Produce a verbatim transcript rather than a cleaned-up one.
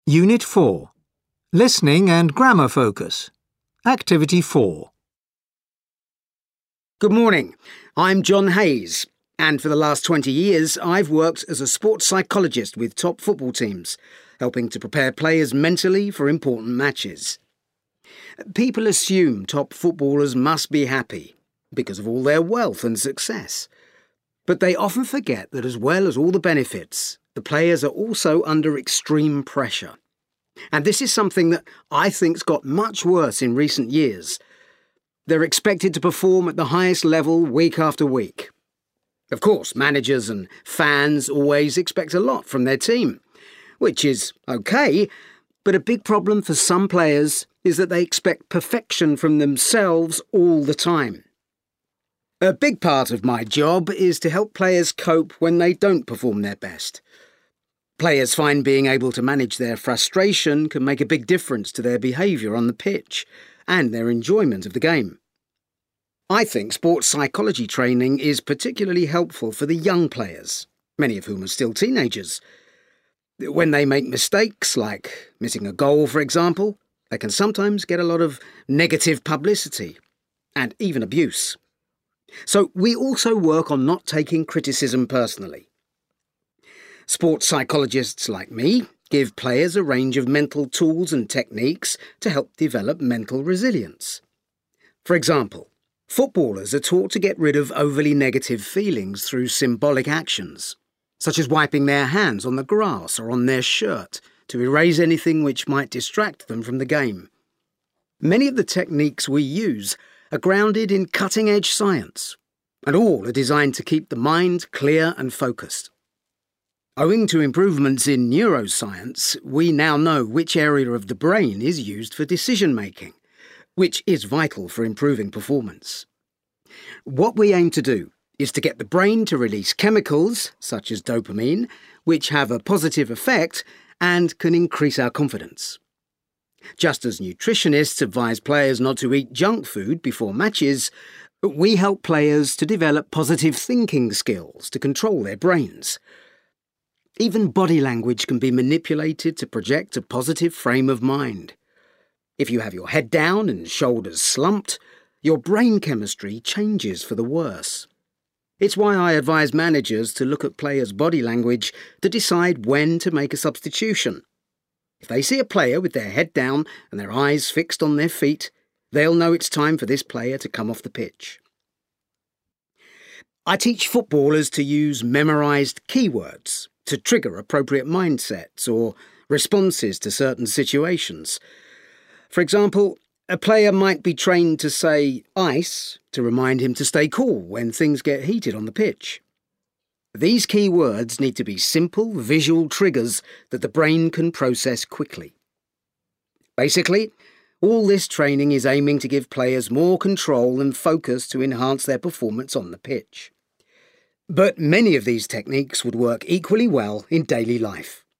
Unit four. Listening and Grammar Focus. Activity four. Good morning. I'm John Hayes, and for the last twenty years I've worked as a sports psychologist with top football teams, helping to prepare players mentally for important matches. People assume top footballers must be happy because of all their wealth and success. But they often forget that as well as all the benefits, the players are also under extreme pressure. And this is something that I think's got much worse in recent years. They're expected to perform at the highest level week after week. Of course, managers and fans always expect a lot from their team, which is okay, but a big problem for some players is that they expect perfection from themselves all the time. A big part of my job is to help players cope when they don't perform their best. Players find being able to manage their frustration can make a big difference to their behaviour on the pitch and their enjoyment of the game. I think sports psychology training is particularly helpful for the young players, many of whom are still teenagers. When they make mistakes, like missing a goal, for example, they can sometimes get a lot of negative publicity and even abuse. So we also work on not taking criticism personally. Sports psychologists like me give players a range of mental tools and techniques to help develop mental resilience. For example, footballers are taught to get rid of overly negative feelings through symbolic actions, such as wiping their hands on the grass or on their shirt to erase anything which might distract them from the game. Many of the techniques we use are grounded in cutting-edge science, and all are designed to keep the mind clear and focused. Owing to improvements in neuroscience, we now know which area of the brain is used for decision-making, which is vital for improving performance. What we aim to do is to get the brain to release chemicals, such as dopamine, which have a positive effect and can increase our confidence. Just as nutritionists advise players not to eat junk food before matches, we help players to develop positive thinking skills to control their brains. Even body language can be manipulated to project a positive frame of mind. If you have your head down and shoulders slumped, your brain chemistry changes for the worse. It's why I advise managers to look at players' body language to decide when to make a substitution. If they see a player with their head down and their eyes fixed on their feet, they'll know it's time for this player to come off the pitch. I teach footballers to use memorised keywords to trigger appropriate mindsets or responses to certain situations. For example, a player might be trained to say ice to remind him to stay cool when things get heated on the pitch. These key words need to be simple, visual triggers that the brain can process quickly. Basically, all this training is aiming to give players more control and focus to enhance their performance on the pitch. But many of these techniques would work equally well in daily life.